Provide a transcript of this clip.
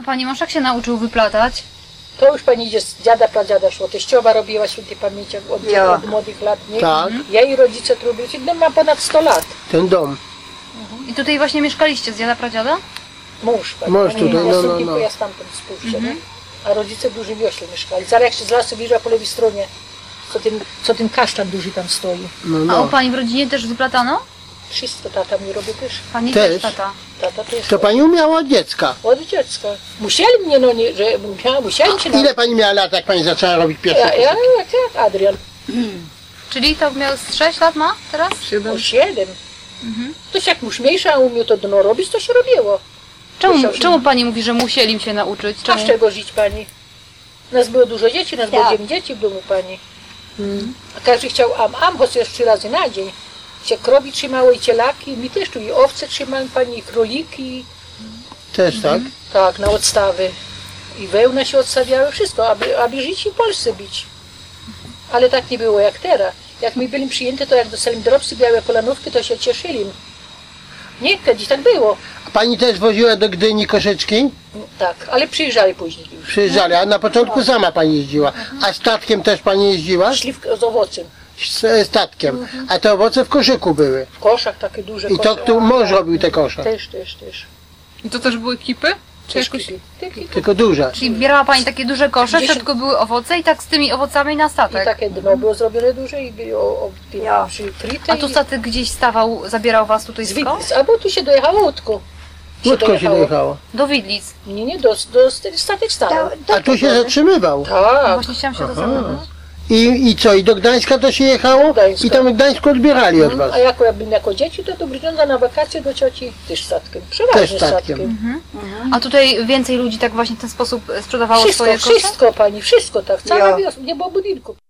pani mąż jak się nauczył wyplatać? To już pani idzie z dziada, pradziada szło. Teściowa robiła świętej pamięci od młodych lat. Nie? Tak. Jej rodzice to robili. Ten dom ma ponad 100 lat. Ten dom. I tutaj właśnie mieszkaliście z dziada, pradziada? Mąż, pani. Mąż tutaj, Ja ja stamtąd spuszczę, nie? A rodzice w dużym wiośle mieszkali. Zaraz jak się z lasu wyjrzała po lewej stronie, co ten kasztan duży tam stoi. A u pani w rodzinie też wyplatano? Wszystko tata mi robi też. Pani Też? też, tata. Tata też. To pani umiała od dziecka. Od dziecka. Musieli mnie, no nie, że musiałem się Ile pani miała lat, jak pani zaczęła robić pierwsze Ja, jak Adrian. Czyli to miał z 6 lat ma teraz? O 7. To się jak muż mniejsza umiał to dno robić, to się robiło. Czemu pani mówi, że musieli się nauczyć? A Czemu? z czego żyć pani? Nas było dużo dzieci, nas było 9 dzieci w domu pani. A każdy chciał chociaż 3 razy na dzień. Się krowi trzymało i cielaki, mi też tu i owce trzymałem pani, i króliki. Też tak? Tak, na odstawy. I wełna się odstawiały, wszystko, aby żyć i w Polsce być. Ale tak nie było jak teraz. Jak my byli przyjęci, to jak dostali drobsy, białe kolanówki, to się cieszyli. Nie, kiedyś tak było. A pani też woziła do Gdyni koszyczki? Tak, ale przyjeżdżali później już. Przyjeżdżali, a na początku sama pani jeździła. A statkiem też pani jeździła? Szli z owocem. Statkiem. A te owoce w koszyku były. W koszach takie duże I to tu mąż robił te kosze. Też. I to też były kipy? Czy Też jakoś... Tylko duże. Czyli bierała pani takie duże kosze, w 10. środku były owoce i tak z tymi owocami na I statek. takie dno było zrobione duże i przykryte. A tu statek gdzieś stawał, zabierał was tutaj z Widlic? Albo tu się dojechało łódką. Łódką się dojechało. Do Widlic. Nie, statek stanął. A tu się zatrzymywał. Tak. Właśnie chciałam się to zapytać. I co? I do Gdańska to się jechało? Gdańska. I tam w Gdańsku odbierali od was. A jak ja byłem jako dzieci, to do Grudziądza na wakacje do cioci też statkiem. Przeważnie Też statkiem. A tutaj więcej ludzi tak właśnie w ten sposób sprzedawało swoje kosze? Wszystko pani, wszystko tak. Cała wiosna, nie było budynku.